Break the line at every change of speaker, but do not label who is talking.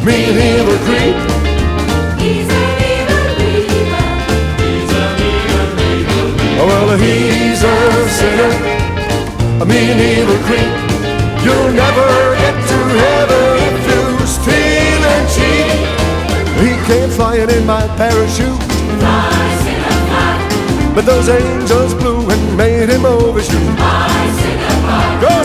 mean evil creep.
He's an evil believer. He's an evil believer.
Oh, well, he's a sinner, a mean evil creep. You'll never get to heaven if you steal and cheat. He came flying in my parachute,
Fly, sinner, fly.
but those angels blew and made him overshoot.
Fly, sinner, fly.
'Cause